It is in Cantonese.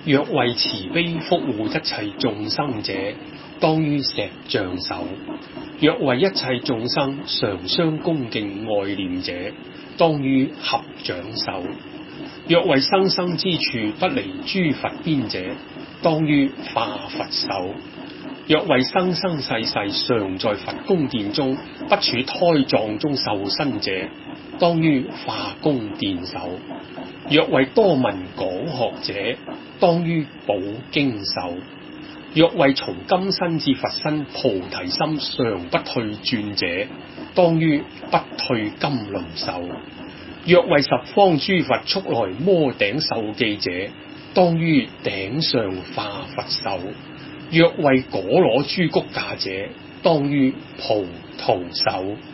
若為慈悲福護一切眾生者，當於石像手；若為一切眾生常相恭敬愛念者，當於合掌手；若為生生之處不離諸佛邊者，當於化佛手；若為生生世世常在佛宮殿中不處胎藏中受身者，當於化宮殿手；若為多聞講學者，當於寶經手；若為從今生至佛身菩提心常不退轉者，當於不退金輪手；若為十方諸佛速來摩頂受記者，當於頂上化佛手；若為果攞諸谷伽者，當於葡萄手。